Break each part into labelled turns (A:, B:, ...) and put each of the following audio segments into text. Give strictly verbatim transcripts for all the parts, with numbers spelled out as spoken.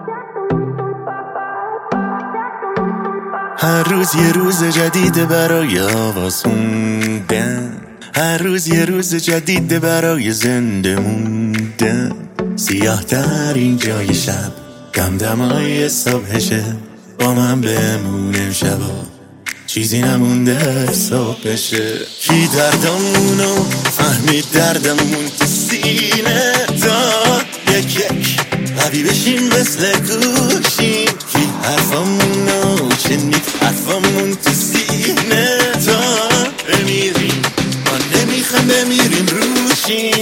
A: هر روز یه روز جدید برای آواز خوندن، هر روز یه روز جدید برای زنده موندن. سیاه در این جای شب دمدمای صبحشه، با من بمونم شبا چیزی نمونده صبح بشه. کی دردمونو فهمید دردمون تو سینه داد، یک یک قوی بشیم مثل گوشیم. کی حرفمونو شنید حرفمون تو سینه داد، بمیریم ما نمیخوام بمیریم روشیم.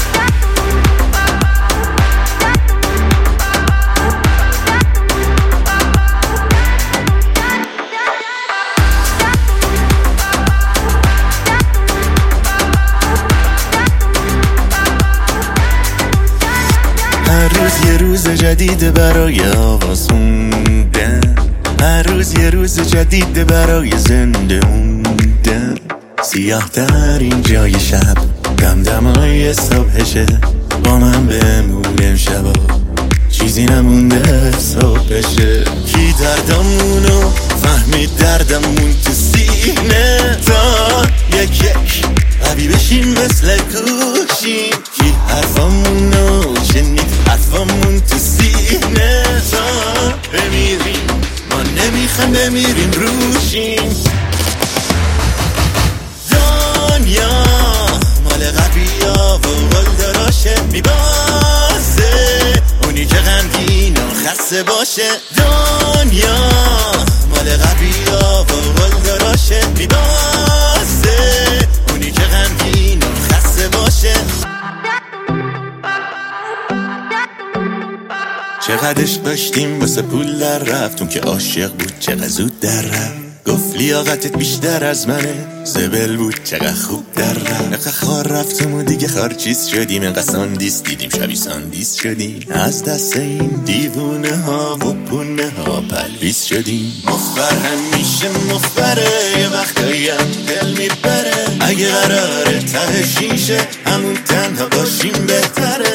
A: هر روز یه روز جدید برای آواز خوندن، هر روز یه روز جدید برای زنده موندن. سیاه در این جای شب دمدمای صبحشه، با من بمونم شبا چیزی نمونده صبح بشه. کی دردمونو فهمید دردمون تو سینه داد، یک یک قوی بشیم مثل گوشیم. کی حرفمونو شنید حرفمون تو سینه داد، بمیریم ما نمیخوام بمیریم روشیم. دنیا مال قویا و قلدراشه، میبازه اونی که غمگین و خسته باشه. دنیا مال قویا و قلدراشه، میبازه اونی که غمگین و خسته باشه. چقدرش داشتیم واسه پول در رفتون که عاشق بود چقدر زود در رفت. گفت لیاقتت بیشتر از منه، زبل بود چقدر خوب در رفت. نقه خار رفتم و دیگه خار چیز شدیم، انقدر ساندیس دیدیم شبی ساندیس شدیم. از دست این دیوونه ها و پونه ها پلویس شدیم. مفبر همیشه مفبره، یه وقتایی هم دل میبره. اگه قراره ته شیشه همون تنها باشیم بهتره.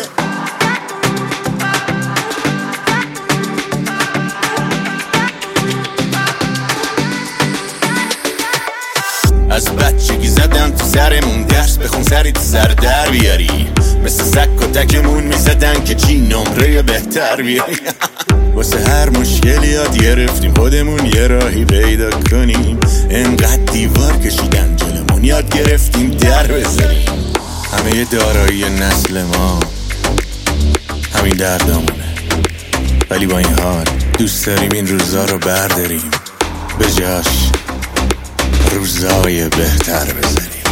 A: از بچگی زدن تو سرمون درس بخون سری تو سر در بیاری. مثل سک و تکمون میزدن که چی نمره بهتر بیاری. واسه هر مشکلی یاد گرفتیم خودمون یه راهی پیدا کنیم. انقدر دیوار کشیدن جلمون یاد گرفتیم در بزنیم. همه دارایی نسل ما همین دردامونه، ولی با این حال دوست داریم این روزا رو برداریم، به جاش روزای بهتر بزنیم.